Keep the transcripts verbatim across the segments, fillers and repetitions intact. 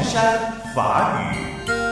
山法语。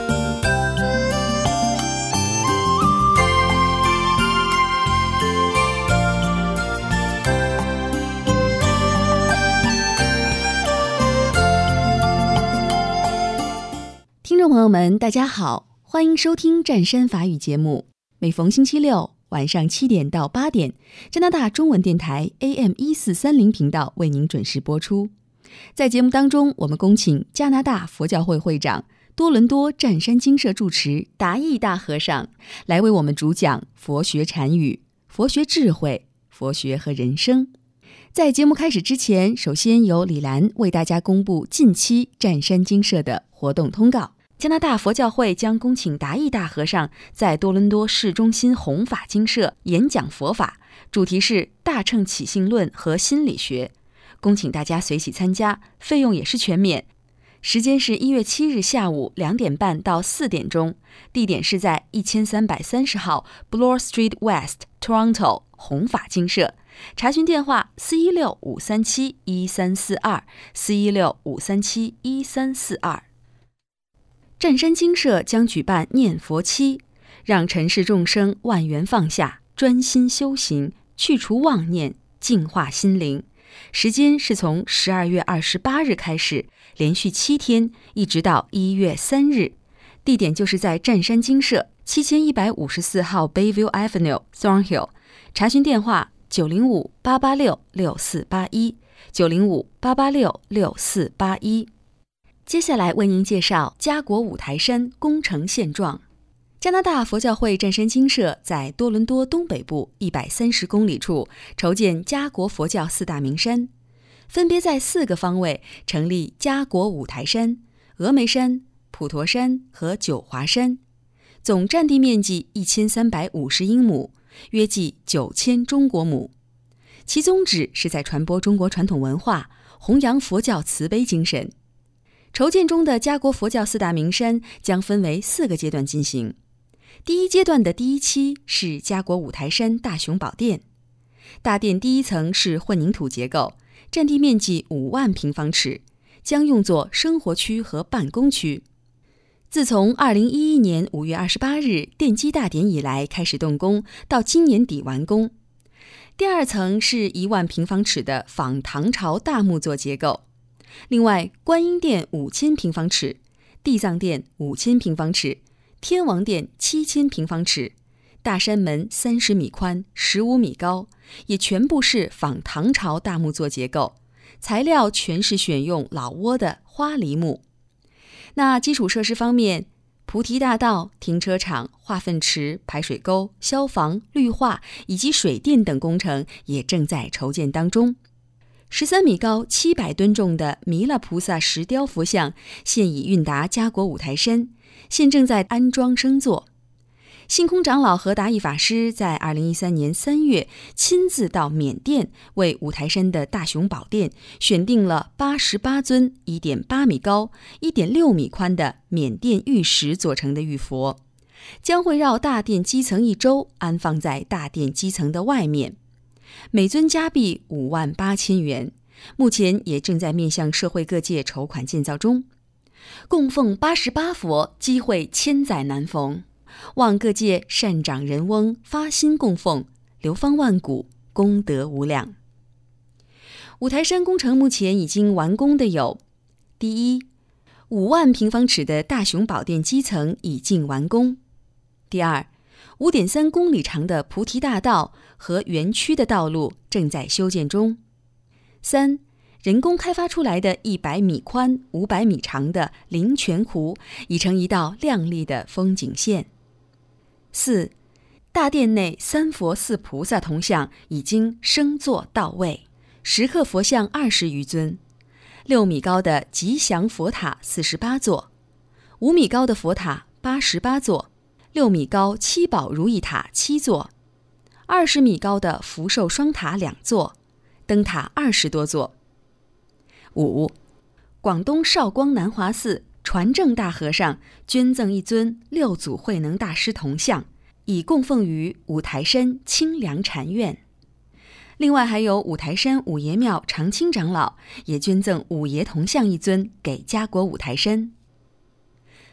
听众朋友们，大家好，欢迎收听湛山法语节目。每逢星期六晚上七点到八点，加拿大中文电台 A M 一四三零频道为您准时播出。在节目当中，我们恭请加拿大佛教会会长、多伦多湛山精舍住持达义大和尚来为我们主讲佛学禅语、佛学智慧、佛学和人生。在节目开始之前，首先由李兰为大家公布近期湛山精舍的活动通告。加拿大佛教会将恭请达义大和尚在多伦多市中心弘法精舍演讲佛法，主题是大乘起信论和心理学，恭请大家随喜参加，费用也是全免。时间是一月七日下午两点半到四点钟，地点是在一千三百三十号 Bloor Street West Toronto 弘法精舍，查询电话四一六五三七一三四二 四一六五三七一三四二。湛山精舍将举办念佛期，让尘世众生万缘放下，专心修行，去除妄念，净化心灵。时间是从十二月二十八日开始，连续七天，一直到一月三日。地点就是在湛山精舍七千一百五十四号 Bayview Avenue Thornhill， 查询电话九零五八八六六四八一 九零五八八六六四八一。接下来为您介绍加国五台山工程现状。加拿大佛教会湛山精舍在多伦多东北部一百三十公里处筹建加国佛教四大名山，分别在四个方位成立加国五台山、峨眉山、普陀山和九华山，总占地面积一千三百五十英亩，约计九千中国亩。其宗旨是在传播中国传统文化，弘扬佛教慈悲精神。筹建中的加国佛教四大名山将分为四个阶段进行。第一阶段的第一期是加国五台山大雄宝殿，大殿第一层是混凝土结构，占地面积五万平方尺，将用作生活区和办公区。自从二零一一年五月二十八日奠基大典以来开始动工，到今年底完工。第二层是一万平方尺的仿唐朝大木作结构。另外，观音殿五千平方尺，地藏殿五千平方尺，天王殿七千平方尺，大山门三十米宽，十五米高，也全部是仿唐朝大木作结构，材料全是选用老挝的花梨木。那基础设施方面，菩提大道、停车场、化粪池、排水沟、消防、绿化以及水电等工程也正在筹建当中。十三米高、七百吨重的弥勒菩萨石雕佛像现已运达加国五台山，现正在安装升座。性空长老和达义法师在二零一三年三月亲自到缅甸，为五台山的大雄宝殿选定了八十八尊 一点八米高、一点六米宽的缅甸玉石做成的玉佛，将会绕大殿基层一周，安放在大殿基层的外面。每尊加币五万八千元，目前也正在面向社会各界筹款建造中。供奉八十八佛，机会千载难逢，望各界善长人翁发心供奉，流芳万古，功德无量。五台山工程目前已经完工的有：第一，五万平方尺的大雄宝殿基层已经完工；第二，五点三公里长的菩提大道和园区的道路正在修建中；三，人工开发出来的一百米宽、五百米长的灵泉湖已成一道亮丽的风景线；四，大殿内三佛四菩萨铜像已经升座到位，石刻佛像二十余尊，六米高的吉祥佛塔四十八座，五米高的佛塔八十八座，六米高七宝如意塔七座，二十米高的福寿双塔两座，灯塔二十多座。五，广东韶光南华寺传正大和尚捐赠一尊六祖慧能大师铜像，已供奉于五台山清凉禅院。另外还有五台山五爷庙常青长老也捐赠五爷铜像一尊给家国五台山。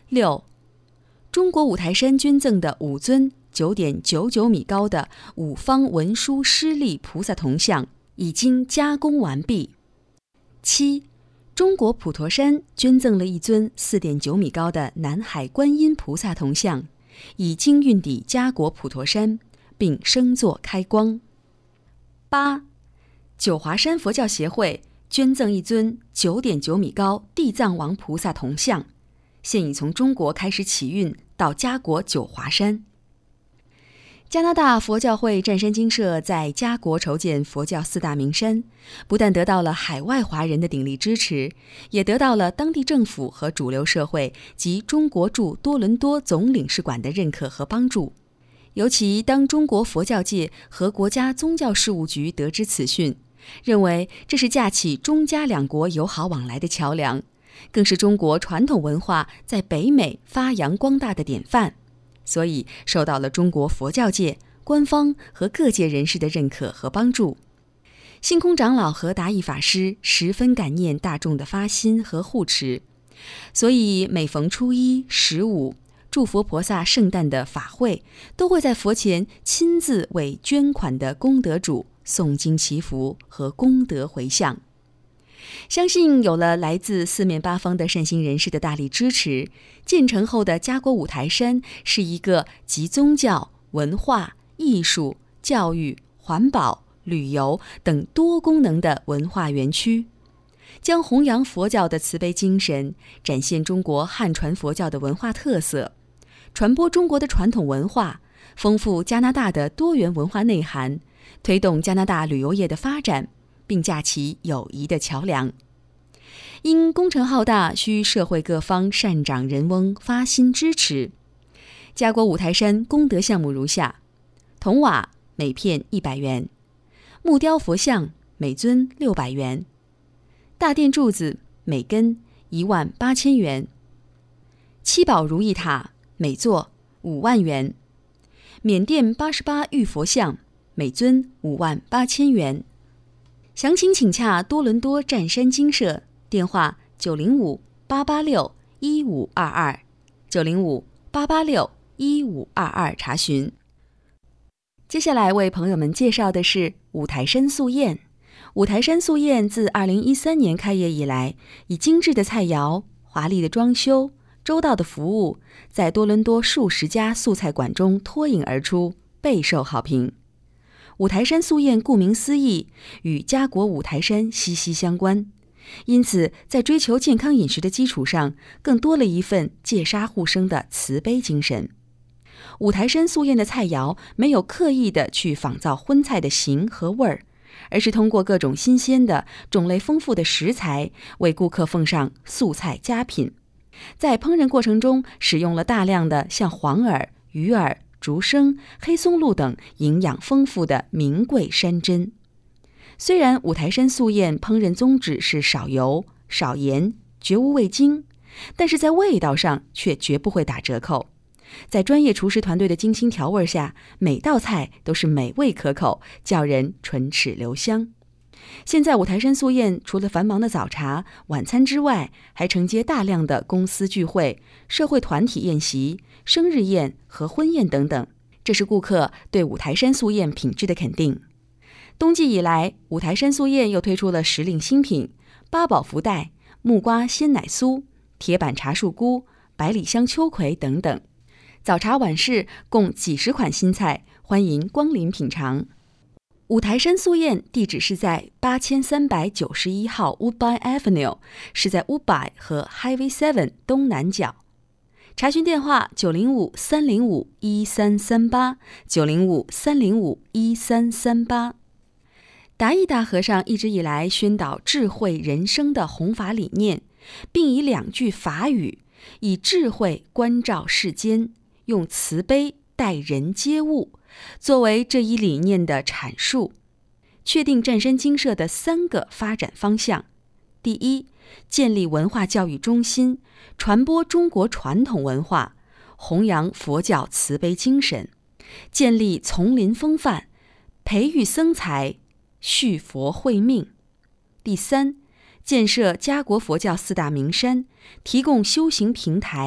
六、中国五台山捐赠的五尊九点九九米高的五方文殊师利菩萨铜像已经加工完毕。七、中国普陀山捐赠了一尊四点九米高的南海观音菩萨铜像，已经运抵嘉国普陀山，并升座开光。八、九华山佛教协会捐赠一尊九点九米高地藏王菩萨铜像，现已从中国开始起运到嘉国九华山。加拿大佛教会湛山精舍在嘉国筹建佛教四大名山，不但得到了海外华人的鼎力支持，也得到了当地政府和主流社会及中国驻多伦多总领事馆的认可和帮助。尤其当中国佛教界和国家宗教事务局得知此讯，认为这是架起中加两国友好往来的桥梁，更是中国传统文化在北美发扬光大的典范，所以受到了中国佛教界、官方和各界人士的认可和帮助。星空长老和达义法师十分感念大众的发心和护持，所以每逢初一、十五、祝佛菩萨圣诞的法会，都会在佛前亲自为捐款的功德主诵经祈福和功德回向。相信有了来自四面八方的善心人士的大力支持，建成后的嘉国五台山是一个集宗教、文化、艺术、教育、环保、旅游等多功能的文化园区，将弘扬佛教的慈悲精神，展现中国汉传佛教的文化特色，传播中国的传统文化，丰富加拿大的多元文化内涵，推动加拿大旅游业的发展，并架起友谊的桥梁。因工程浩大，需社会各方善长人翁发心支持。嘉国五台山功德项目如下：铜瓦每片一百元，木雕佛像每尊六百元，大殿柱子每根一万八千元，七宝如意塔每座五万元，缅甸八十八玉佛像每尊五万八千元。详情请洽多伦多湛山精舍，电话九零五八八六一五二二，九零五八八六一五二二查询。接下来为朋友们介绍的是五台山素宴。五台山素宴自二零一三年开业以来，以精致的菜肴、华丽的装修、周到的服务，在多伦多数十家素菜馆中脱颖而出，备受好评。五台山素宴顾名思义，与嘉国五台山息息相关，因此在追求健康饮食的基础上，更多了一份戒杀护生的慈悲精神。五台山素宴的菜肴没有刻意的去仿造荤菜的形和味儿，而是通过各种新鲜的、种类丰富的食材，为顾客奉上素菜佳品。在烹饪过程中，使用了大量的像黄耳、鱼耳、竹笙、黑松露等营养丰富的名贵山珍。虽然五台山素宴烹饪宗旨是少油、少盐，绝无味精，但是在味道上却绝不会打折扣。在专业厨师团队的精心调味下，每道菜都是美味可口，叫人唇齿留香。现在五台山素宴除了繁忙的早茶、晚餐之外，还承接大量的公司聚会、社会团体宴席、生日宴和婚宴等等，这是顾客对五台山素宴品质的肯定。冬季以来，五台山素宴又推出了时令新品八宝福袋、木瓜鲜奶酥、铁板茶树菇、百里香秋葵等等。早茶晚市共几十款新菜，欢迎光临品尝。五台山素宴地址是在八千三百九十一号 Woodbine Avenue， 是在 Woodbine 和 Highway 七东南角。查询电话九零五三零五一三三八，九零五三零五一三三八。达义大和尚一直以来宣导智慧人生的弘法理念，并以两句法语，以智慧关照世间，用慈悲待人接物，作为这一理念的阐述，确定湛山精舍的三个发展方向。第一，建立文化教育中心，传播中国传统文化，弘扬佛教慈悲精神，建立丛林风范，培育僧才，续佛慧命。第三，建设嘉国佛教四大名山，提供修行平台，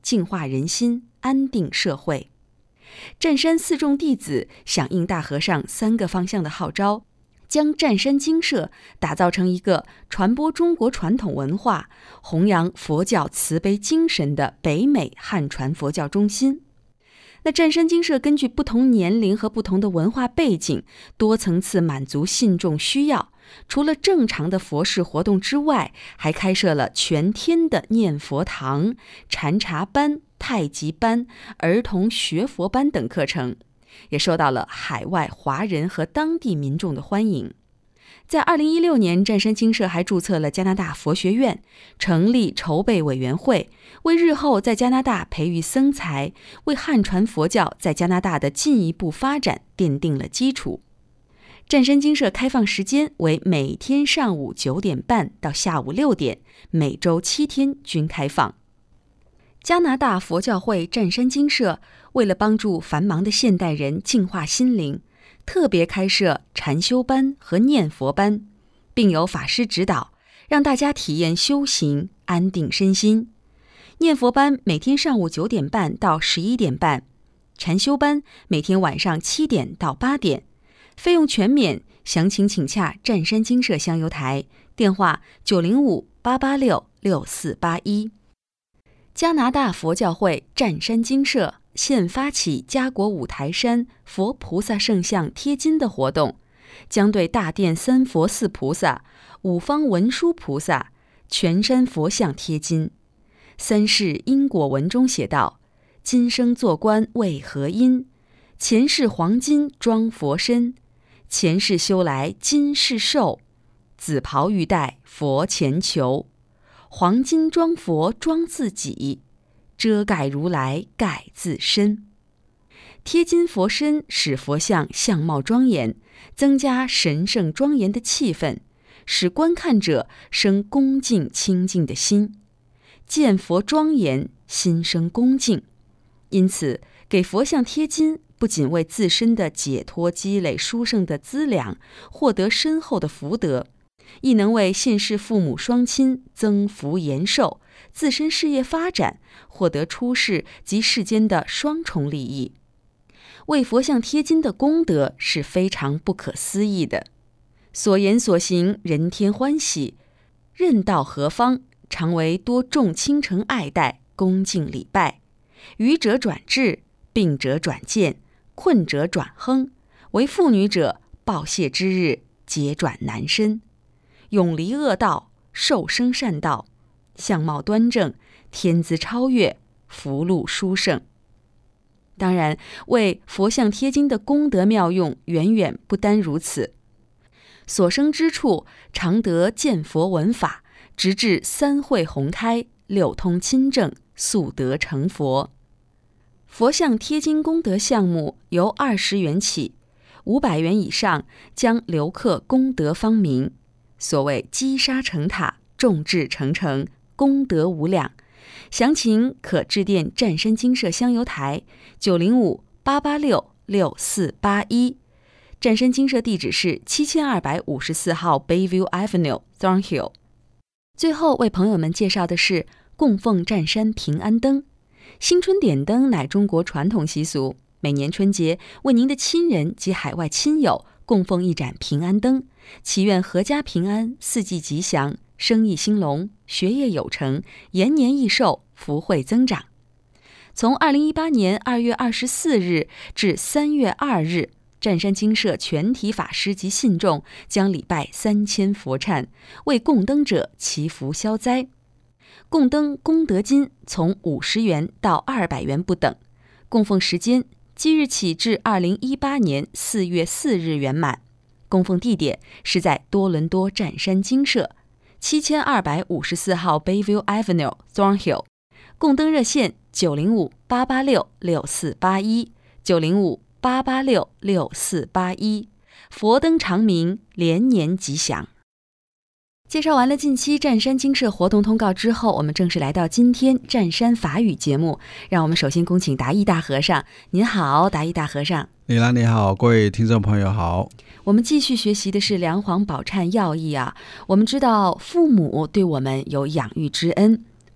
净化人心，安定社会。湛山四众弟子响应大和尚三个方向的号召，将湛山精舍打造成一个传播中国传统文化、弘扬佛教慈悲精神的北美汉传佛教中心。那湛山精舍根据不同年龄和不同的文化背景，多层次满足信众需要。除了正常的佛事活动之外，还开设了全天的念佛堂、禅茶班、太极班、儿童学佛班等课程，也受到了海外华人和当地民众的欢迎。在二零一六年，湛山精舍还注册了加拿大佛学院，成立筹备委员会，为日后在加拿大培育僧才，为汉传佛教在加拿大的进一步发展奠定了基础。湛山精舍开放时间为每天上午九点半到下午六点，每周七天均开放。加拿大佛教会湛山精舍为了帮助繁忙的现代人净化心灵，特别开设禅修班和念佛班，并有法师指导，让大家体验修行，安定身心。念佛班每天上午九点半到十一点半，禅修班每天晚上七点到八点，费用全免，详情请洽湛山精舍香油台，电话九零五八八六六四八一。加拿大佛教会湛山精舍现发起家国五台山佛菩萨圣像贴金的活动，将对大殿三佛四菩萨、五方文殊菩萨、全山佛像贴金。三世因果文中写道：今生做官为何因？前世黄金装佛身，前世修来今世寿，紫袍玉带佛前求，黄金装佛装自己，遮盖如来盖自身。贴金佛身使佛像相貌庄严，增加神圣庄严的气氛，使观看者生恭敬清净的心，见佛庄严，心生恭敬。因此给佛像贴金不仅为自身的解脱积累殊胜的资粮，获得深厚的福德，亦能为现世父母双亲增福延寿，自身事业发展，获得出世及世间的双重利益。为佛像贴金的功德是非常不可思议的，所言所行人天欢喜，任到何方常为多众倾城爱戴，恭敬礼拜。愚者转智，病者转健，困者转亨，为妇女者报谢之日，节转男身，永离恶道，受生善道，相貌端正，天资超越，福禄殊胜。当然，为佛像贴金的功德妙用远远不单如此，所生之处常得见佛闻法，直至三慧宏开，六通亲正，速得成佛。佛像贴金功德项目由二十元起，五百元以上将留刻功德方名。所谓积沙成塔，众志成城，功德无量。详情可致电湛山精舍香油台九零五八八六六四八一。湛山精舍地址是七千二百五十四号 Bayview Avenue Thornhill。最后为朋友们介绍的是供奉湛山平安灯。新春点灯乃中国传统习俗，每年春节为您的亲人及海外亲友供奉一盏平安灯，祈愿阖家平安，四季吉祥，生意兴隆，学业有成，延年益寿，福慧增长。从二零一八年二月二十四日至三月二日，湛山精舍全体法师及信众将礼拜三千佛忏，为供灯者祈福消灾。供灯功德金从五十元到二百元不等，供奉时间即日起至二零一八年四月四日圆满。供奉地点是在多伦多湛山精舍七千二百五十四号 Bayview Avenue Thornhill。供灯热线九零五八八六六四八一九零五八八六六四八一。佛灯长明，连年吉祥。介绍完了近期湛山精舍活动通告之后，我们正式来到今天湛山法语节目。让我们首先恭请达义大和尚。您好，达义大和尚。 李兰你好，各位听众朋友好。 我们继续学习的是梁皇宝忏要义啊。我们知道父母对我们有养育之恩，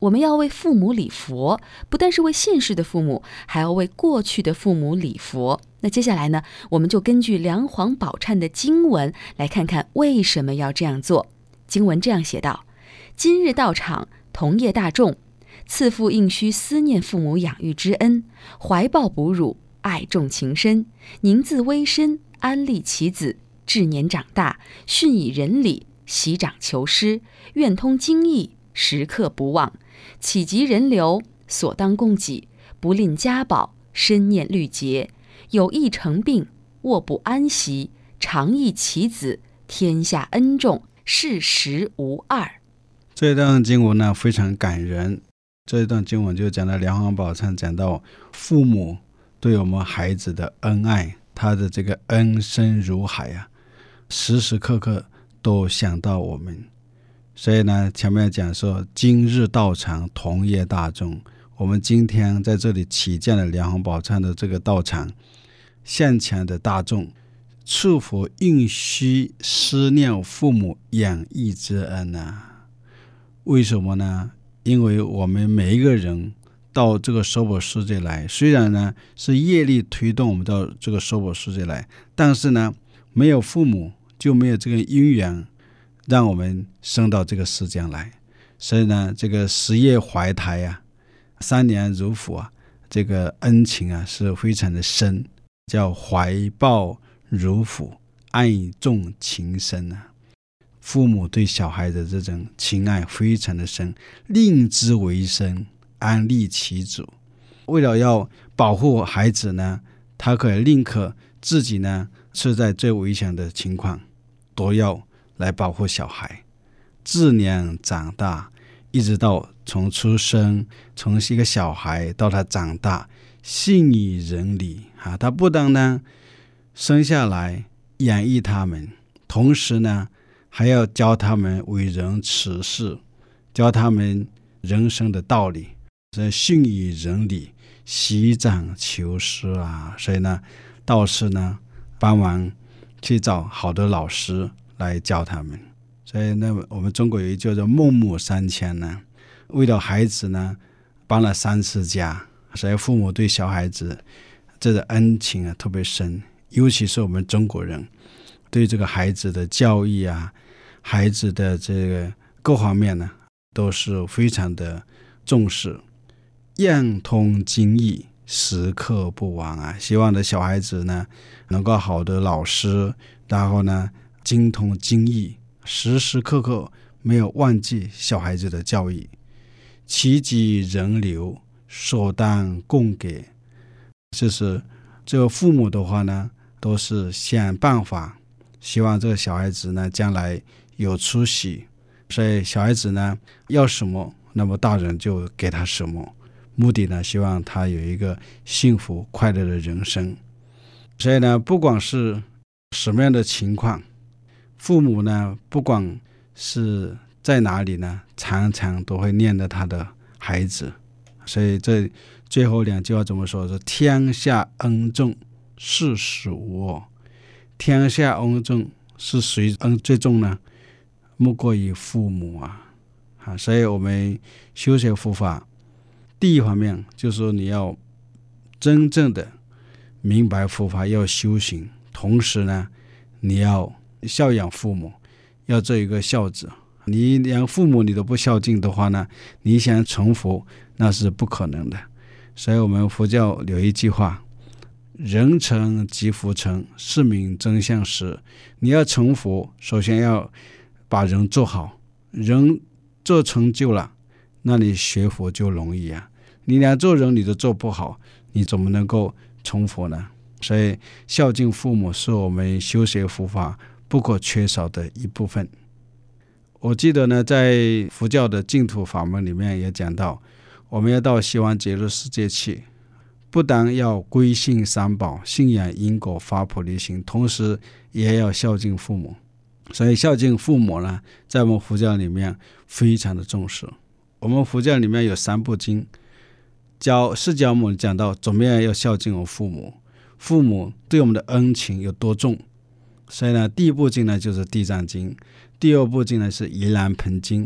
我们要为父母礼佛，不但是为现世的父母，还要为过去的父母礼佛。那接下来呢，我们就根据梁皇宝忏的经文来看看为什么要这样做。经文这样写道：今日到场，同业大众，赐父应须思念父母养育之恩，怀抱哺乳，爱重情深，宁自微身，安立其子，至年长大，训以仁礼，习长求师，愿通经义，时刻不忘，启及人流，所当供给，不吝家宝，深念律节，有意成病，卧不安息，常忆其子，天下恩重，事实无二。 这段经文呢非常感人。这一段经文就讲到梁皇宝忏，讲到父母对我们孩子的恩爱，他的这个恩深如海啊，时时刻刻都想到我们。所以呢，前面讲说今日道场，同业大众，我们今天在这里起见了梁皇宝忏的这个道场，现前的大众，赐福应须思念父母养育之恩啊。为什么呢？因为我们每一个人到这个娑婆世界来，虽然呢是业力推动我们到这个娑婆世界来，但是呢没有父母就没有这个因缘让我们生到这个世间来。所以呢，这个十夜怀胎啊，三年如父啊，这个恩情啊是非常的深，叫怀抱如父，爱重情深啊。父母对小孩的这种情爱非常的深，令之为身，安立其主。为了要保护孩子呢，他可以宁可自己呢是在最危险的情况，都要来保护小孩。至年长大，一直到从出生，从一个小孩到他长大，信以仁礼啊，他不但呢生下来养育他们，同时呢还要教他们为人处事，教他们人生的道理，所以训以仁礼，习长求师啊。所以呢，道士呢帮忙去找好的老师来教他们。所以呢，我们中国有一句叫做孟母三迁呢，为了孩子呢帮了三次家。所以父母对小孩子这个恩情啊特别深，尤其是我们中国人对这个孩子的教育啊，孩子的这个各方面呢都是非常的重视。愿通经义，时刻不忘啊，希望的小孩子呢能够好的老师，然后呢精通经义，时时刻刻没有忘记小孩子的教育。其己人流，所当供给，就是这个父母的话呢都是想办法希望这个小孩子呢将来有出息，所以小孩子呢要什么，那么大人就给他什么，目的呢希望他有一个幸福快乐的人生。所以呢，不管是什么样的情况，父母呢不管是在哪里呢，常常都会念着他的孩子。所以这最后两句话怎么说？说天下恩重，事实无二。天下恩重是谁恩最重呢？莫过于父母啊！啊，所以我们修学佛法，第一方面就是说你要真正的明白佛法，要修行，同时呢，你要孝养父母，要做一个孝子。你连父母你都不孝敬的话呢，你想成佛那是不可能的。所以我们佛教有一句话，人成即佛成，是名真相实。你要成佛，首先要把人做好，人做成就了，那你学佛就容易啊。你连做人你都做不好，你怎么能够成佛呢？所以孝敬父母是我们修学佛法不可缺少的一部分。我记得呢，在佛教的净土法门里面也讲到，我们要到西方极乐世界去，不但要归信三宝，信仰因果，发菩提心，同时也要孝敬父母。所以孝敬父母呢，在我们佛教里面非常的重视。我们佛教里面有三部经，教释迦牟尼讲到怎么样要孝敬我们父母，父母对我们的恩情有多重。所以呢，第一部经呢就是地藏经，第二部经呢是盂兰盆经，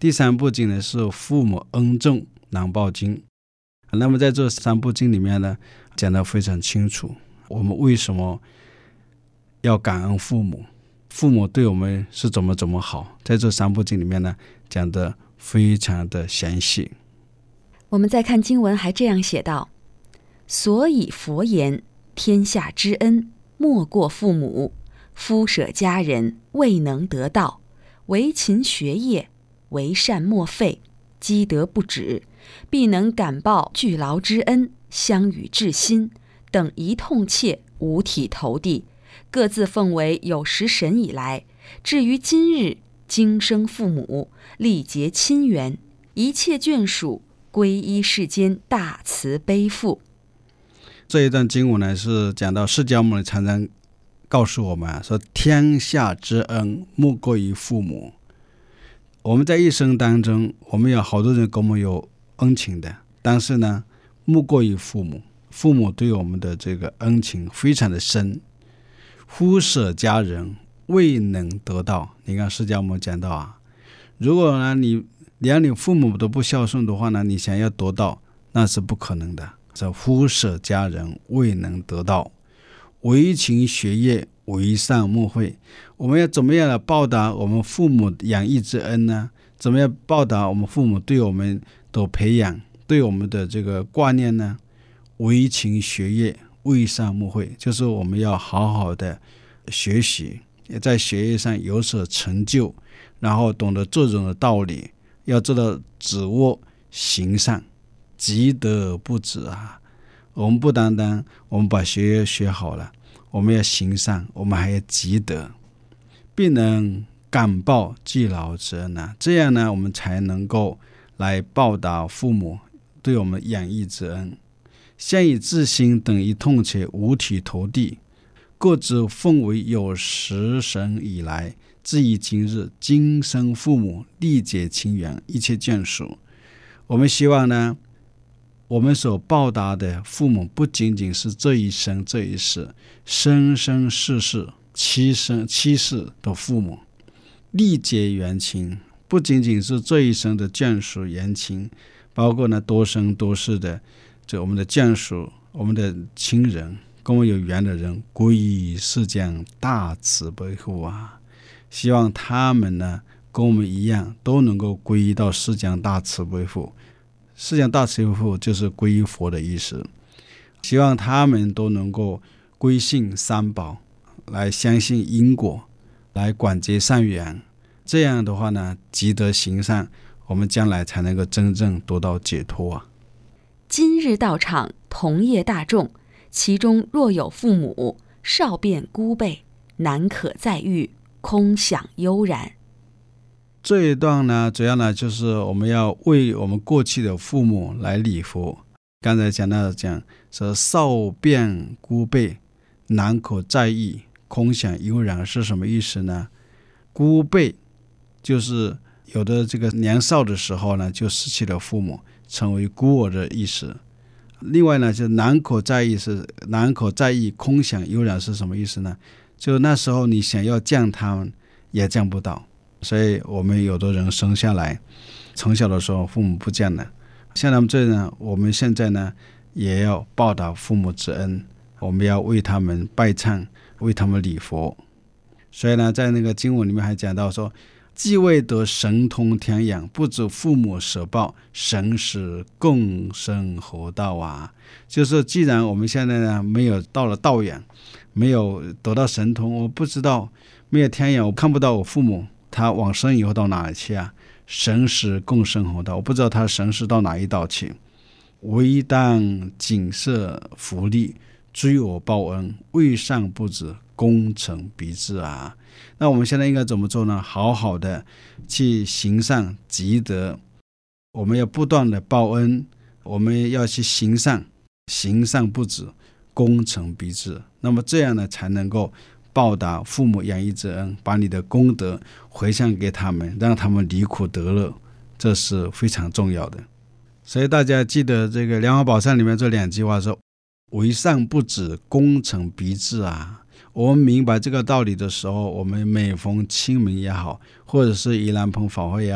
第三部经呢是父母恩重难报经。那么在这三部经里面呢，讲得非常清楚，我们为什么要感恩父母，父母对我们是怎么怎么好，在这三部经里面呢，讲得非常的详细。 我们再看经文还这样写道：所以佛言，天下之恩，莫过父母。夫舍家人，未能得道，为勤学业，为善莫废，积德不止，必能感报俱劳之恩，相与至心，等一痛切，五体投地，各自奉为有识神以来。至于今日，今生父母，力结亲缘，一切眷属，皈依世间大慈悲父。 这一段经文呢，是讲到释迦牟尼常常告诉我们说，天下之恩莫过于父母。我们在一生当中，我们有好多人跟我们有恩情的，但是呢，莫过于父母。父母对我们的这个恩情非常的深。夫舍家人，未能得道。你看释迦牟尼讲到啊，如果呢你连你父母都不孝顺的话呢，你想要得道那是不可能的。是夫舍家人，未能得道，为勤学业，为善莫废。我们要怎么样来报答我们父母养育之恩呢？怎么样报答我们父母对我们的培养，对我们的这个挂念呢？为勤学业，为善莫废，就是我们要好好的学习，在学业上有所成就，然后懂得这种的道理，要知道止恶行善，积德不止啊。我们不单单我们把学业学好了，我们要行善，我们还要积德，并能感报俱劳之恩啊。这样呢，我们才能够来报答父母对我们养育之恩，相以至心，等一痛切，五体投地，各自奉为有识神以来。至于今日，今生父母，力结亲缘，一切眷属。我们希望呢，我们所报答的父母不仅仅是这一生这一世，生生世世七生七世的父母，力结缘情，不仅仅是这一生的眷属缘情，包括呢多生多世的这我们的眷属，我们的亲人，跟我们有缘的人，皈依世间大慈悲父啊！希望他们呢跟我们一样，都能够皈依到世间大慈悲父。世间大慈悲父就是皈依佛的意思。希望他们都能够归信三宝，来相信因果，来广结善缘。这样的话呢，积德行善，我们将来才能够真正得到解脱啊！ 今日道场同业大众，其中若有父母，少变孤辈，难可再遇，空想悠然。 这一段呢，主要呢就是我们要为我们过去的父母来礼佛。刚才讲到讲说少变孤辈，难可再遇，空想悠然是什么意思呢？孤辈就是有的这个年少的时候呢，就失去了父母，成为孤儿的意思。另外呢，就难可再遇是难可再遇，空想悠然是什么意思呢？就那时候你想要降他们也降不到。所以我们有的人生下来从小的时候父母不降了，像他们这呢，我们现在呢也要报答父母之恩，我们要为他们拜忏，为他们礼佛。所以呢，在那个经文里面还讲到说，既未得神通天养，不知父母舍报，神使共生何道啊。就是既然我们现在呢没有到了道养，没有得到神通，我不知道，没有天养，我看不到我父母他往生以后到哪里去啊？神使共生何道，我不知道他神使到哪一道去。唯当谨摄福利，追我报恩，未善不止，功成必至啊！那我们现在应该怎么做呢？好好的去行善积德，我们要不断的报恩，我们要去行善，行善不止，功成必至。那么这样呢，才能够报答父母养育之恩，把你的功德回向给他们，让他们离苦得乐，这是非常重要的。所以大家记得这个《莲花宝忏》里面这两句话说，为善不止，功成必至啊！我们明白这个道理的时候，我们每逢清明也好，或者是盂兰盆法会也好，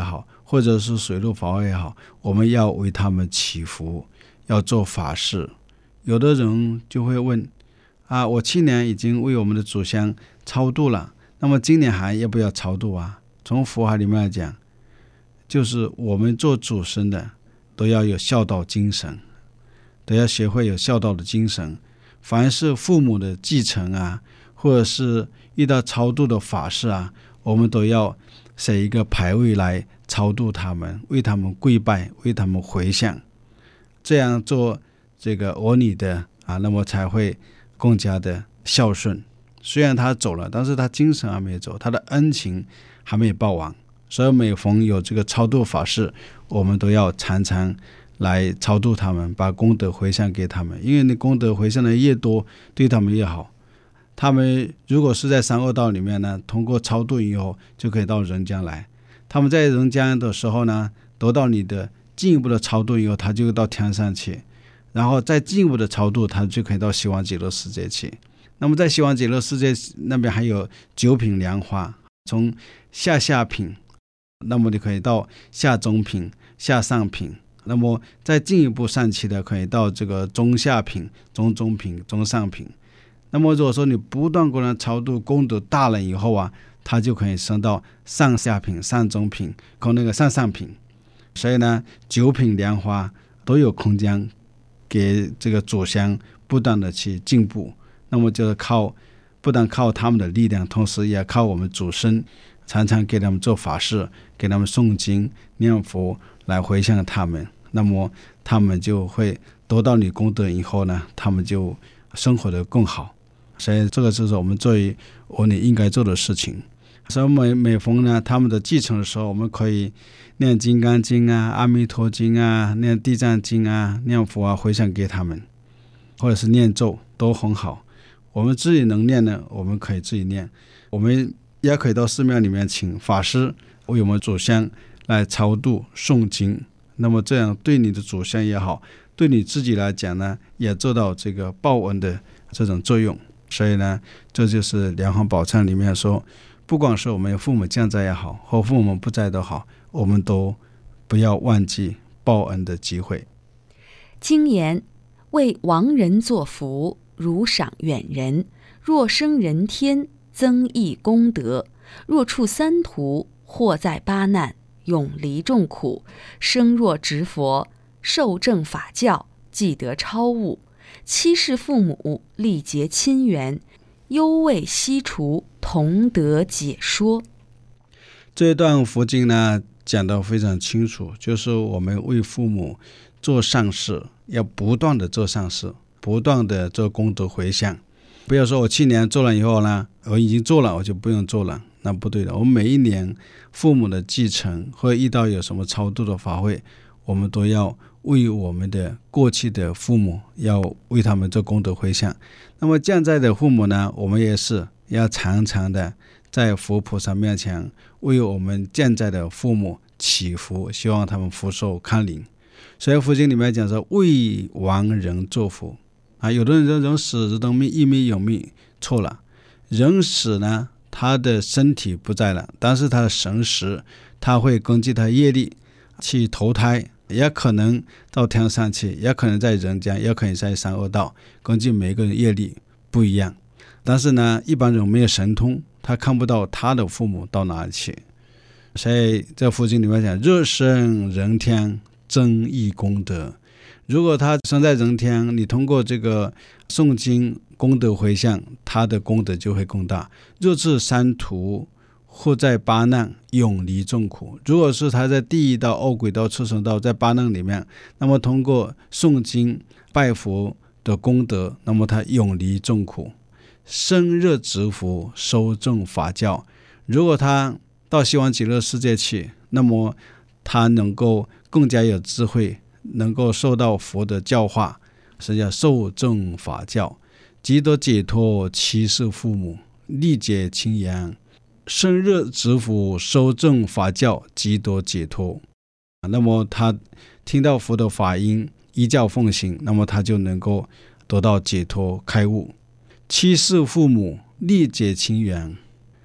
或者是水陆法会也好，我们要为他们祈福，要做法事。有的人就会问啊，我去年已经为我们的祖先超度了，那么今年还要不要超度啊？从佛法里面来讲，就是我们做祖孙的都要有孝道精神，都要学会有孝道的精神。凡是父母的继承啊，或者是遇到超度的法事啊，我们都要写一个牌位来超度他们，为他们跪拜，为他们回向。这样做这个儿女的啊，那么才会更加的孝顺。虽然他走了，但是他精神还没走，他的恩情还没报完。所以每逢有这个超度法事，我们都要常常来超度他们，把功德回向给他们。因为你功德回向的越多，对他们越好。他们如果是在三恶道里面呢，通过超度以后就可以到人间来。他们在人间的时候呢，得到你的进一步的超度以后，他就到天上去，然后再进一步的超度，他就可以到西方极乐世界去。那么在西方极乐世界那边还有九品莲花，从下下品，那么你可以到下中品、下上品，那么再进一步上去的可以到这个中下品、中中品、中上品。那么如果说你不断过来超度，功德大了以后啊，它就可以升到上下品、上中品和那个上上品。所以呢，九品莲花都有空间给这个祖先不断的去进步。那么就是靠不但靠他们的力量，同时也靠我们祖孙常常给他们做法事，给他们诵经念佛来回向他们，那么他们就会得到你功德以后呢，他们就生活得更好。所以这个就是我们作为儿女应该做的事情。所以每每逢呢他们的继承的时候，我们可以念金刚经啊、阿弥陀经啊、念地藏经啊、念佛啊，回向给他们，或者是念咒都很好。我们自己能念呢，我们可以自己念，我们也可以到寺庙里面请法师为我们祖先来超度诵经。那么这样对你的祖先也好，对你自己来讲呢，也做到这个报恩的这种作用。所以呢，这就是莲花宝忏里面说，不管是我们父母健在也好，或父母不在都好，我们都不要忘记报恩的机会。 经言：为亡人作福，如赏远人；若生人天，增益功德；若处三途，祸在八难，永离众苦；生若直佛，受正法教，既得超悟；七世父母，力结亲缘，忧畏悉除，同得解说。 这一段佛经呢讲得非常清楚，就是我们为父母做善事，要不断的做善事，不断的做功德回向。不要说我去年做了以后呢，我已经做了我就不用做了，那不对的。我们每一年父母的继承或遇到有什么超度的法会，我们都要为我们的过去的父母，要为他们做功德回向。那么现在的父母呢，我们也是要常常的在佛菩萨面前为我们现在的父母祈福，希望他们福寿康宁。所以佛经里面讲说，为亡人作福啊。有的人说人死人命，一命有命，错了。人死呢，他的身体不在了，但是他的神识，他会根据他业力去投胎，也可能到天上去，也可能在人间，也可能在三恶道，根据每个人业力不一样。但是呢，一般人没有神通，他看不到他的父母到哪里去。所以在佛经里面讲，若生人天，增益功德。如果他生在人天，你通过这个诵经功德回向，他的功德就会更大。若至三途，祸在八难，永离众苦。如果是他在地狱道、恶鬼道、畜生道，在八难里面，那么通过诵经拜佛的功德，那么他永离众苦，生热直福，收正法教。如果他到西方极乐世界去，那么他能够更加有智慧，能够受到佛的教化，是叫受正法教，即得解脱七世父母，力解亲缘，生热直福，收正法教，即得解脱。那么他听到佛的法音，依教奉行，那么他就能够得到解脱开悟。七世父母，力解亲缘，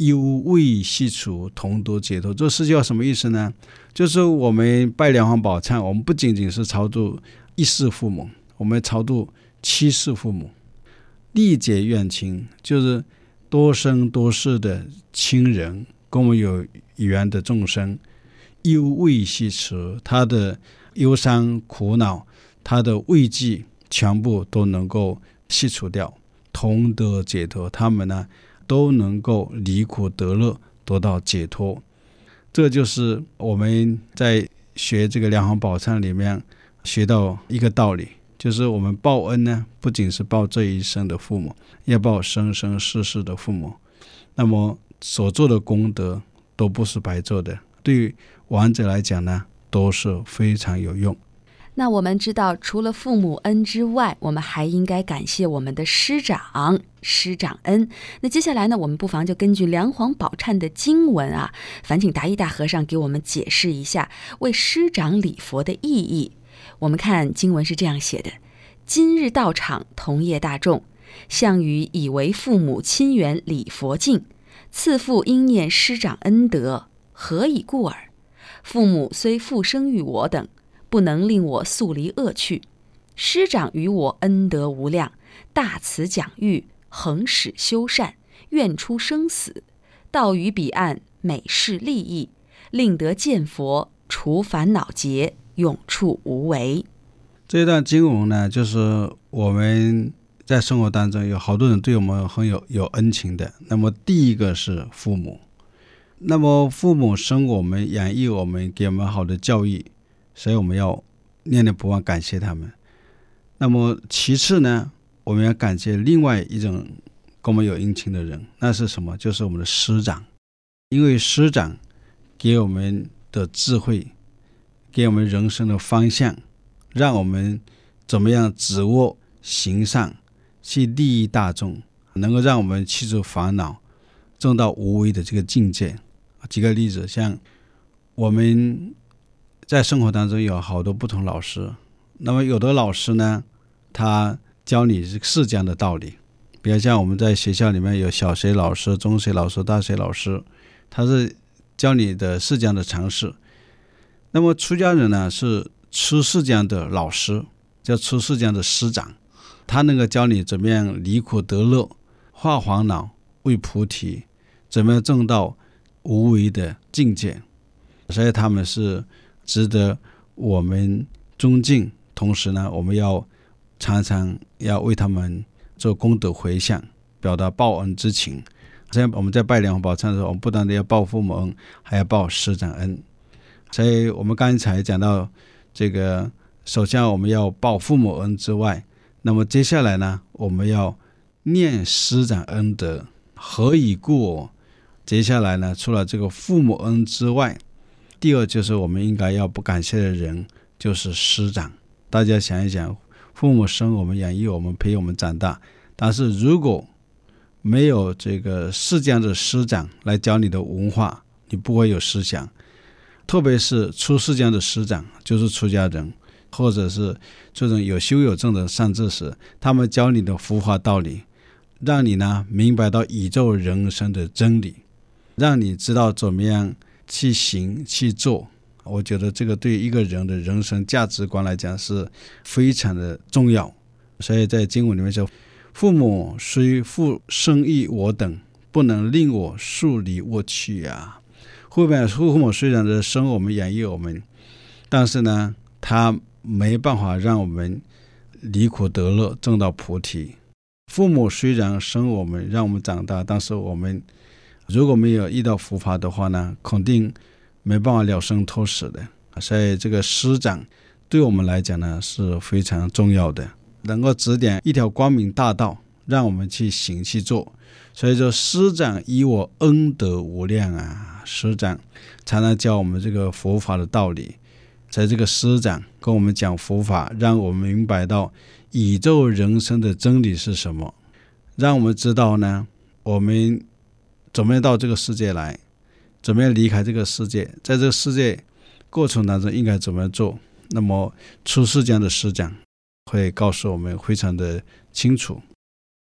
忧畏息除，同得解脱。这四句话什么意思呢？就是我们拜梁皇宝忏，我们不仅仅是超度一世父母，我们超度七世父母，历解怨亲，就是多生多世的亲人跟我们有缘的众生，忧畏息除，他的忧伤苦恼，他的畏惧全部都能够息除掉，同得解脱，他们呢都能够离苦得乐，得到解脱。这就是我们在学这个梁皇宝忏里面学到一个道理，就是我们报恩呢，不仅是报这一生的父母，要报生生世世的父母。那么所做的功德都不是白做的，对于亡者来讲呢，都是非常有用。 那我们知道，除了父母恩之外，我们还应该感谢我们的师长，师长恩。那接下来呢，我们不妨就根据梁皇宝忏的经文啊，烦请达一大和尚给我们解释一下为师长礼佛的意义。我们看经文是这样写的：今日到场同业大众，项羽以为父母亲缘礼佛敬，次父应念师长恩德，何以故耳？父母虽复生于我等，不能令我速离恶趣。师长于我恩德无量，大慈讲育，恒使修善，愿出生死，到于彼岸，每事利益，令得见佛，除烦恼结，永处无为。 这段经文呢，就是我们在生活当中有好多人对我们很有有恩情的。那么第一个是父母，那么父母生我们，养育我们，给我们好的教育，所以我们要念念不忘感谢他们。那么其次呢，我们要感谢另外一种跟我们有恩情的人，那是什么？就是我们的师长。因为师长给我们的智慧，给我们人生的方向，让我们怎么样止恶行善，去利益大众，能够让我们去除烦恼，证到无为的这个境界。举个例子，像我们在生活当中有好多不同老师，那么有的老师呢，他教你释迦的道理，比如像我们在学校里面有小学老师、中学老师、大学老师，他是教你的释迦的常识。那么出家人呢，是出释迦的老师，叫出释迦的师长，他能够教你怎么样离苦得乐，化烦恼为菩提，怎么样证到无为的境界。所以他们是值得我们尊敬，同时呢，我们要常常要为他们做功德回向，表达报恩之情。所以我们在拜梁皇宝忏的时候，我们不单单要报父母恩，还要报师长恩。所以我们刚才讲到这个，首先我们要报父母恩之外，那么接下来呢，我们要念师长恩德，何以故我？接下来呢，除了这个父母恩之外，第二就是我们应该要不感谢的人就是师长。大家想一想，父母生我们，养育我们，陪我们长大，但是如果没有这个释迦的师长来教你的文化，你不会有思想。特别是出释迦的师长，就是出家人，或者是这种有修有证的善知识，他们教你的佛法道理，让你呢明白到宇宙人生的真理，让你知道怎么样去行去做。我觉得这个对一个人的人生价值观来讲是非常的重要。所以在经文里面说，父母虽复生育我等，不能令我速离恶趣啊。父母虽然是生我们养育我们，但是呢他没办法让我们离苦得乐，证到菩提。父母虽然生我们让我们长大，但是我们如果没有遇到佛法的话呢，肯定没办法了生脱死的。所以这个师长对我们来讲呢是非常重要的，能够指点一条光明大道，让我们去行去做。所以说师长以我恩德无量啊，师长才能教我们这个佛法的道理。在这个师长跟我们讲佛法，让我们明白到宇宙人生的真理是什么，让我们知道呢我们怎么样到这个世界来，怎么样离开这个世界，在这个世界过程当中应该怎么样做。那么出释迦的师长会告诉我们非常的清楚。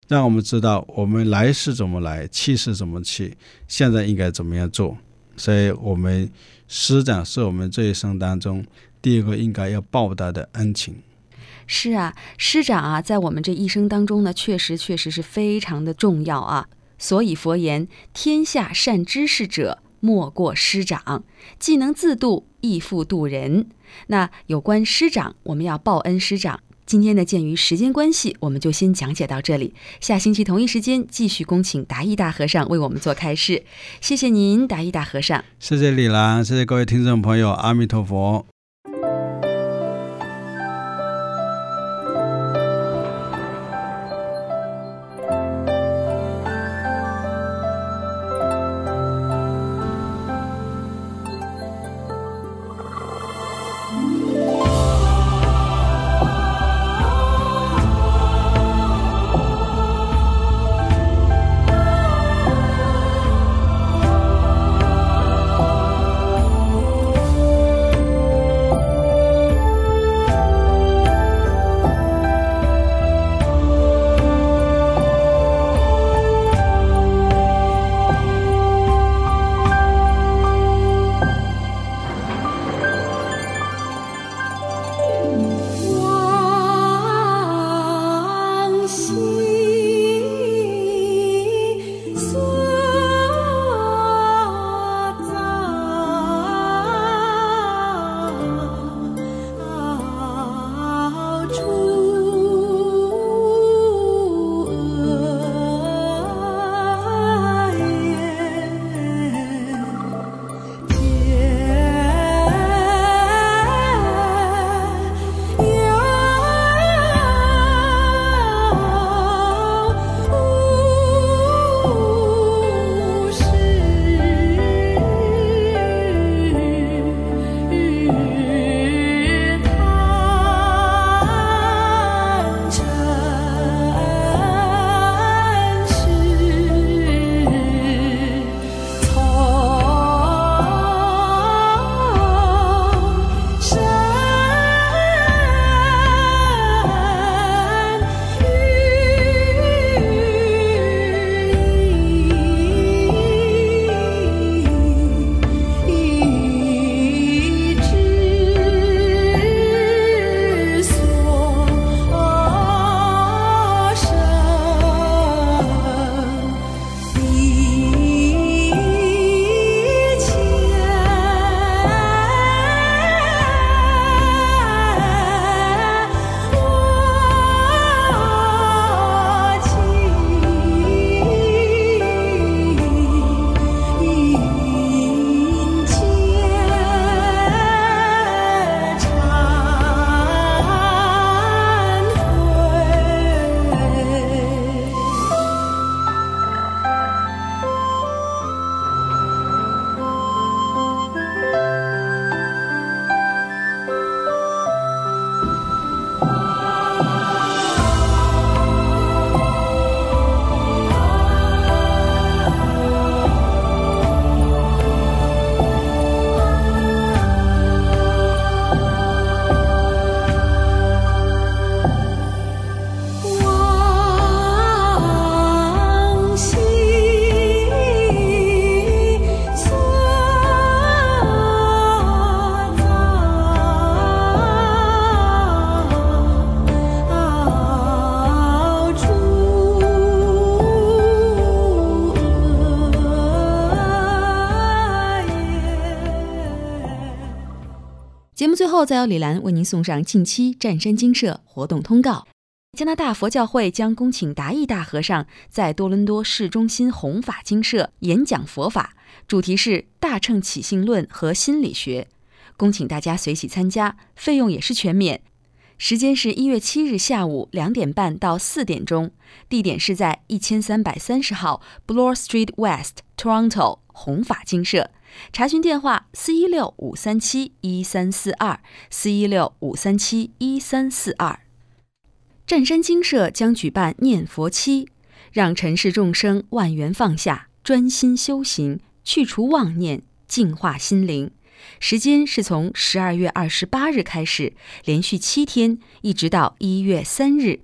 让我们知道我们来是怎么来，去是怎么去，现在应该怎么样做。所以我们师长是我们这一生当中第一个应该要报答的恩情。 是啊，师长啊，在我们这一生当中呢，确实确实是非常的重要啊。所以佛言，天下善知识者，莫过师长，既能自度，亦复度人。那有关师长，我们要报恩师长。今天呢，鉴于时间关系，我们就先讲解到这里。下星期同一时间继续恭请达义大和尚为我们做开示。谢谢您，达义大和尚。 谢谢李兰，谢谢各位听众朋友，阿弥陀佛。 节目最后再由李兰为您送上近期湛山精舍活动通告。加拿大佛教会将恭请达义大和尚在多伦多市中心弘法精舍演讲佛法，主题是大乘起信论和心理学，恭请大家随喜参加，费用也是全免。时间是一月七日下午两点半到四点钟，地点是在一千三百三十号 Bloor Street West Toronto 弘法精舍。查询电话四一六五三七一三四二四一六五三七一三四二。湛山精舍将举办念佛期，让尘世众生万缘放下，专心修行，去除妄念，净化心灵。时间是从十二月二十八日开始，连续七天，一直到一月三日。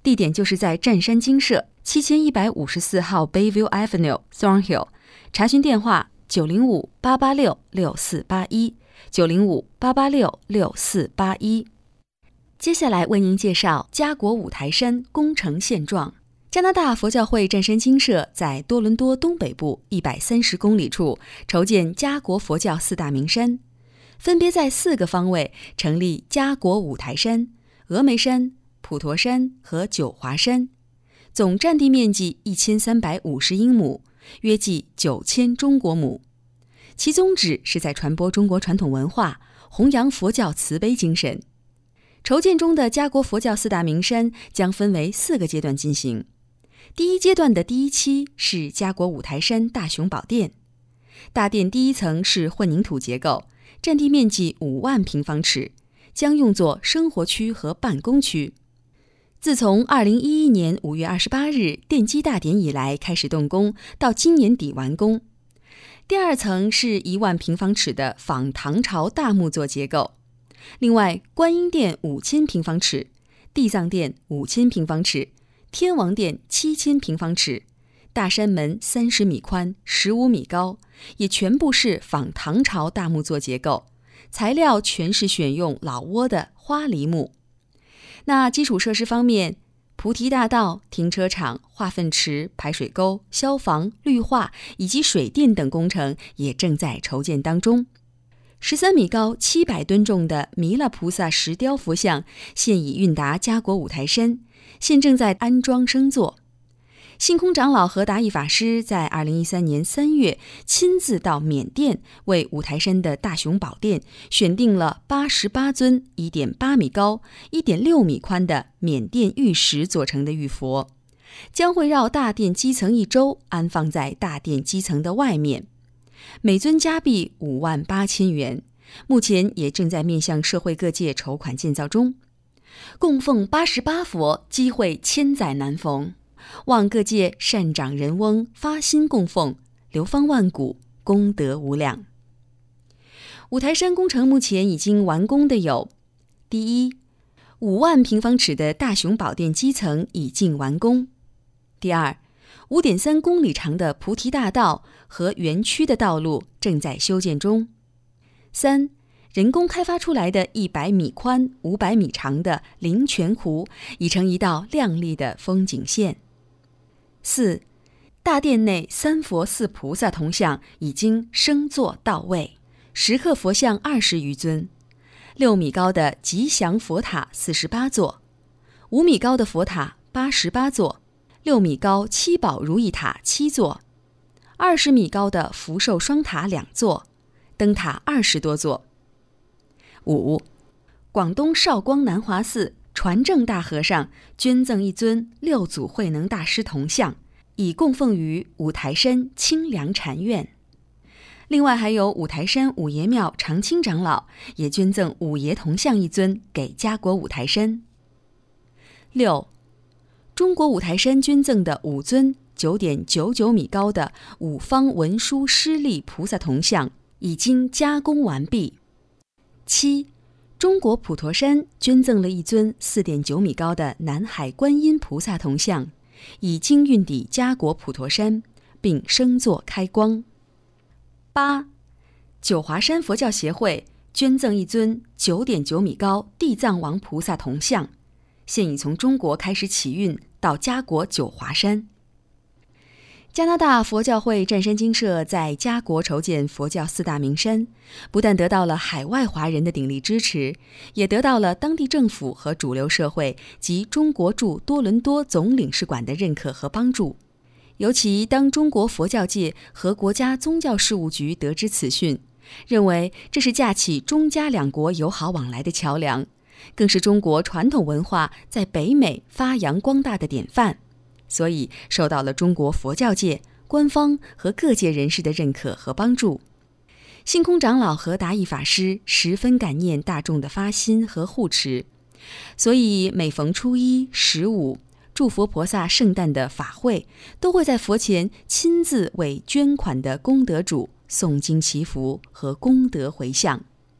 地点就是在湛山精舍七千一百五十四号 Bayview Avenue Thornhill， 查询电话九零五八八六六四八一 九零五八八六六四八一。接下来为您介绍加国五台山工程现状。加拿大佛教会湛山精舍在多伦多东北部一百三十公里处筹建加国佛教四大名山，分别在四个方位成立加国五台山、峨眉山、普陀山和九华山，总占地面积一千三百五十英亩，约计九千中国亩。其宗旨是在传播中国传统文化，弘扬佛教慈悲精神。筹建中的加国佛教四大名山将分为四个阶段进行。第一阶段的第一期是加国五台山大雄宝殿，大殿第一层是混凝土结构，占地面积五万平方尺，将用作生活区和办公区。自从二零一一年五月二十八日奠基大典以来开始动工，到今年底完工。第二层是一万平方尺的仿唐朝大木作结构，另外观音殿五千平方尺，地藏殿五千平方尺，天王殿七千平方尺，大山门三十米宽，十五米高，也全部是仿唐朝大木作结构，材料全是选用老挝的花梨木。那基础设施方面，菩提大道、停车场、化粪池、排水沟、消防、绿化以及水电等工程也正在筹建当中。十三米高、七百吨重的弥勒菩萨石雕佛像现已运达加国五台山，现正在安装升座。性空长老和达义法师在二零一三年三月亲自到缅甸，为五台山的大雄宝殿选定了八十八尊 一点八米高、一点六米宽的缅甸玉石做成的玉佛，将会绕大殿基层一周，安放在大殿基层的外面。每尊加币五万八千元，目前也正在面向社会各界筹款建造中。供奉八十八佛，机会千载难逢，望各界善长人翁发心供奉，流芳万古，功德无量。五台山工程目前已经完工的有：第一，五万平方尺的大雄宝殿基层已经完工；第二，五点三公里长的菩提大道和园区的道路正在修建中；三，人工开发出来的一百米宽、五百米长的灵泉湖已成一道亮丽的风景线；四，大殿内三佛四菩萨铜像已经升座到位，石刻佛像二十余尊，六米高的吉祥佛塔四十八座，五米高的佛塔八十八座，六米高七宝如意塔七座，二十米高的福寿双塔两座，灯塔二十多座。五，广东韶光南华寺传正大和尚捐赠一尊六祖慧能大师铜像，已供奉于五台山清凉禅院。另外还有五台山五爷庙常清长老也捐赠五爷铜像一尊给加国五台山。六，中国五台山捐赠的五尊 九点九九米高的五方文殊师利菩萨铜像已经加工完毕。七，中国普陀山捐赠了一尊 四点九米高的南海观音菩萨铜像，已经运抵加国普陀山，并升座开光。八，九华山佛教协会捐赠一尊 九点九米高地藏王菩萨铜像，现已从中国开始起运到加国九华山。加拿大佛教会湛山精舍在加国筹建佛教四大名山，不但得到了海外华人的鼎力支持，也得到了当地政府和主流社会及中国驻多伦多总领事馆的认可和帮助。尤其当中国佛教界和国家宗教事务局得知此讯，认为这是架起中加两国友好往来的桥梁，更是中国传统文化在北美发扬光大的典范，所以受到了中国佛教界、官方和各界人士的认可和帮助。性空长老和达义法师十分感念大众的发心和护持，所以每逢初一、十五、祝佛菩萨圣诞的法会，都会在佛前亲自为捐款的功德主诵经祈福和功德回向。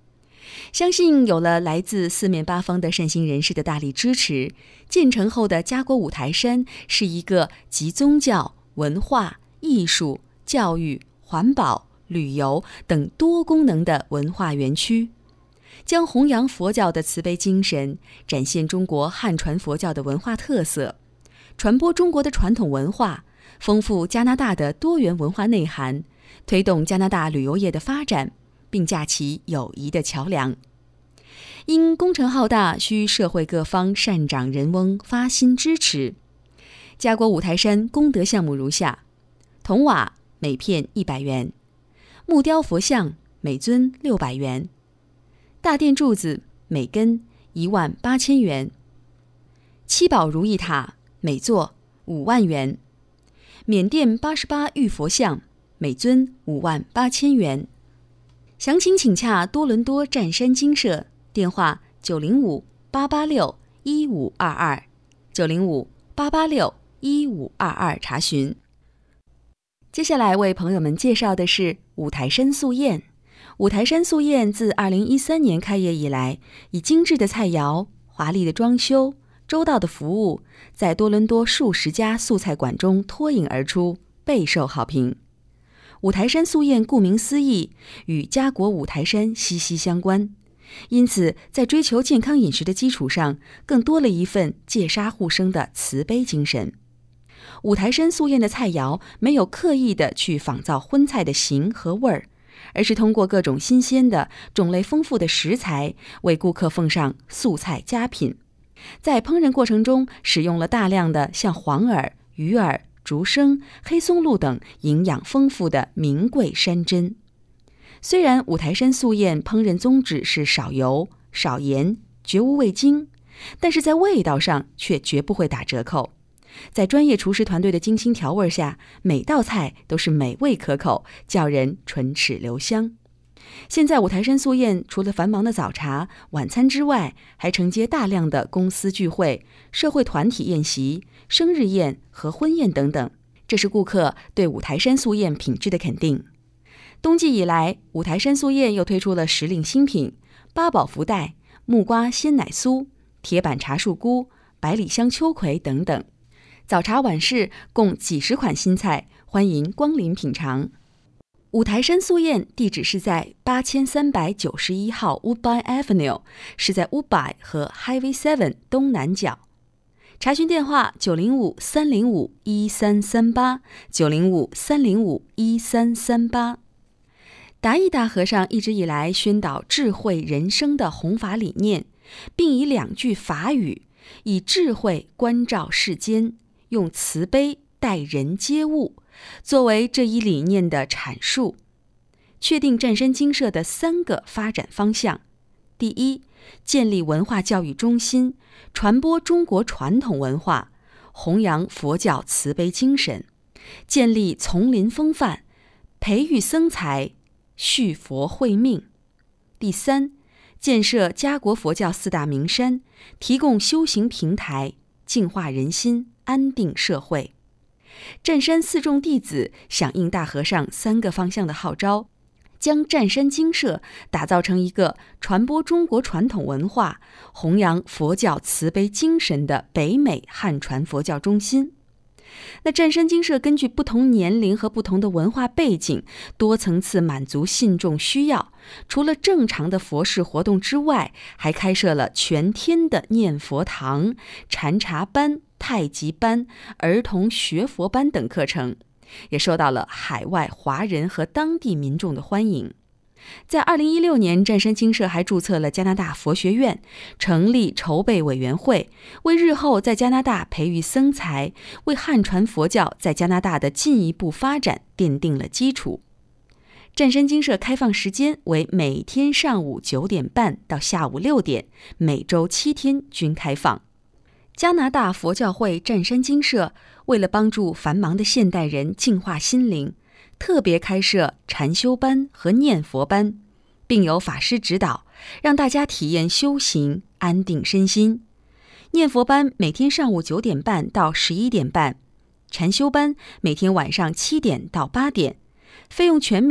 相信有了来自四面八方的善心人士的大力支持，建成后的家国五台山是一个集宗教、文化、艺术、教育、环保、旅游等多功能的文化园区，将弘扬佛教的慈悲精神，展现中国汉传佛教的文化特色，传播中国的传统文化，丰富加拿大的多元文化内涵，推动加拿大旅游业的发展，并架起友谊的桥梁。因工程浩大，需社会各方善长人翁发心支持。家国五台山功德项目如下：铜瓦每片一百元，木雕佛像每尊六百元，大殿柱子每根一万八千元，七宝如意塔每座五万元，缅甸八十八玉佛像每尊五万八千元。详情请洽多伦多湛山精舍，电话九零五八八六一五二二，九零五八八六一五二二查询。接下来为朋友们介绍的是五台山素宴。五台山素宴自二零一三年开业以来，以精致的菜肴、华丽的装修、周到的服务，在多伦多数十家素菜馆中脱颖而出，备受好评。五台山素宴顾名思义，与家国五台山息息相关，因此在追求健康饮食的基础上，更多了一份戒杀护生的慈悲精神。五台山素宴的菜肴没有刻意的去仿造荤菜的形和味儿，而是通过各种新鲜的、种类丰富的食材，为顾客奉上素菜佳品。在烹饪过程中，使用了大量的像黄耳、鱼耳、竹笙、黑松露等营养丰富的名贵山珍。虽然五台山素宴烹饪宗旨是少油、少盐、绝无味精，但是在味道上却绝不会打折扣。在专业厨师团队的精心调味下，每道菜都是美味可口，叫人唇齿留香。现在五台山素宴除了繁忙的早茶、晚餐之外，还承接大量的公司聚会、社会团体宴席、生日宴和婚宴等等，这是顾客对五台山素宴品质的肯定。冬季以来，五台山素宴又推出了时令新品八宝福袋、木瓜鲜奶酥、铁板茶树菇、百里香秋葵等等。早茶晚市共几十款新菜，欢迎光临品尝。五台山素宴地址是在八千三百九十一号 Woodbine Avenue， 是在 Woodbine 和 Highway 七东南角。查询电话九零五三零五一三三八，九零五三零五一三三八。达义大和尚一直以来宣导智慧人生的弘法理念，并以两句法语，以智慧关照世间，用慈悲待人接物，作为这一理念的阐述，确定湛山精舍的三个发展方向。第一，建立文化教育中心，传播中国传统文化，弘扬佛教慈悲精神，建立丛林风范，培育僧才，续佛慧命。第三，建设家国佛教四大名山，提供修行平台，净化人心，安定社会。湛山四众弟子响应大和尚三个方向的号召，将湛山精舍打造成一个传播中国传统文化、弘扬佛教慈悲精神的北美汉传佛教中心。那湛山精舍根据不同年龄和不同的文化背景，多层次满足信众需要。除了正常的佛事活动之外，还开设了全天的念佛堂、禅茶班、太极班、儿童学佛班等课程，也受到了海外华人和当地民众的欢迎。在二零一六年，湛山精舍还注册了加拿大佛学院，成立筹备委员会，为日后在加拿大培育僧才，为汉传佛教在加拿大的进一步发展奠定了基础。湛山精舍开放时间为每天上午九点半到下午六点，每周七天均开放。加拿大佛教会湛山精舍为了帮助繁忙的现代人净化心灵，特别开设禅修班和念佛班，并有法师指导，让大家体验修行，安定身心。念佛班每天上午九点半到十一点半，禅修班每天晚上七点到八点，费用全免，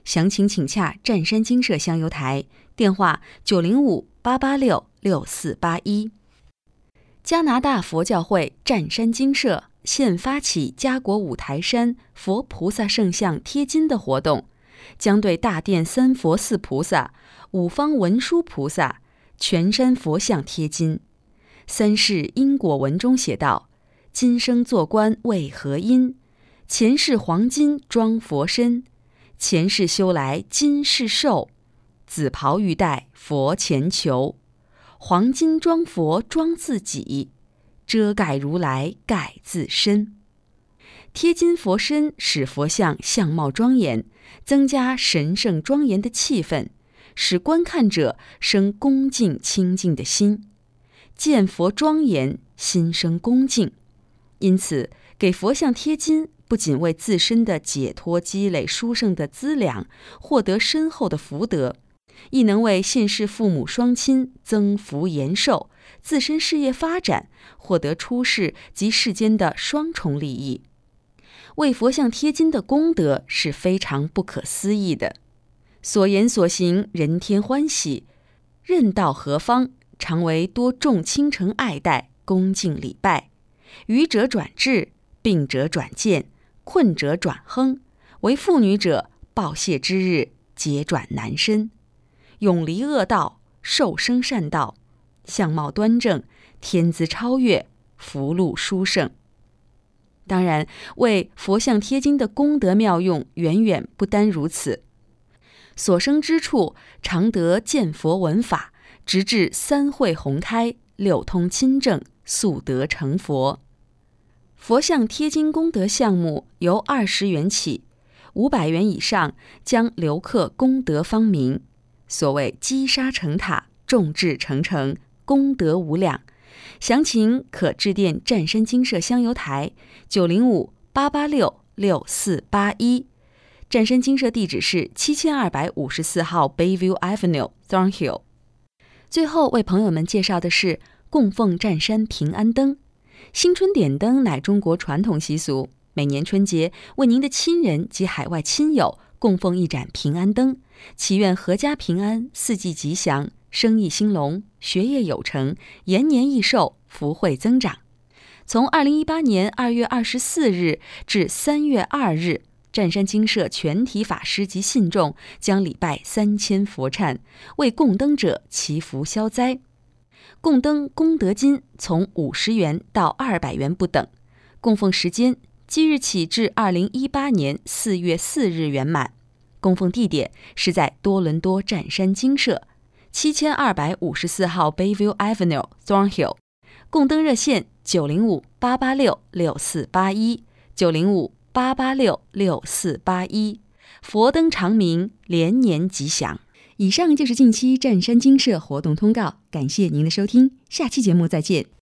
详情请洽湛山精舍香油台，电话九零五八八六六四八一。加拿大佛教会湛山精舍现发起家国五台山佛菩萨圣像贴金的活动，将对大殿三佛四菩萨、五方文殊菩萨、全山佛像贴金。三世因果文中写道：今生做官为何因？前世黄金装佛身，前世修来今世寿。紫袍玉带佛前求，黄金装佛装自己，遮盖如来盖自身。贴金佛身使佛像相貌庄严，增加神圣庄严的气氛，使观看者生恭敬清净的心，见佛庄严，心生恭敬。因此，给佛像贴金不仅为自身的解脱积累殊胜的资粮，获得深厚的福德，亦能为现世父母双亲增福延寿，自身事业发展，获得出世及世间的双重利益。为佛像贴金的功德是非常不可思议的，所言所行人天欢喜，任到何方，常为多众倾城爱戴，恭敬礼拜。愚者转智，病者转健，困者转亨，为妇女者报谢之日，节转男身，永离恶道，受生善道，相貌端正，天资超越，福禄殊胜。当然，为佛像贴金的功德妙用远远不单如此，所生之处常得见佛闻法，直至三慧宏开，六通亲正，速得成佛。佛像贴金功德项目由二十元起，五百元以上将留刻功德方名。所谓积沙成塔，众志成城，功德无量。详情可致电湛山精舍香油台九零五八八六六四八一。湛山精舍地址是七千二百五十四号 Bayview Avenue Thornhill。最后为朋友们介绍的是供奉湛山平安灯。新春点灯乃中国传统习俗，每年春节为您的亲人及海外亲友供奉一盏平安灯，祈愿阖家平安，四季吉祥，生意兴隆，学业有成，延年益寿，福慧增长。从二零一八年二月二十四日至三月二日，湛山精舍全体法师及信众将礼拜三千佛忏，为供灯者祈福消灾。供灯功德金从五十元到二百元不等，供奉时间即日起至二零一八年四月四日圆满。供奉地点是在多伦多湛山精舍七千二百五十四号 Bayview Avenue Thornhill。供灯热线九零五八八六六四八一九零五八八六六四八一。佛灯长明，连年吉祥。以上就是近期湛山精舍活动通告，感谢您的收听，下期节目再见。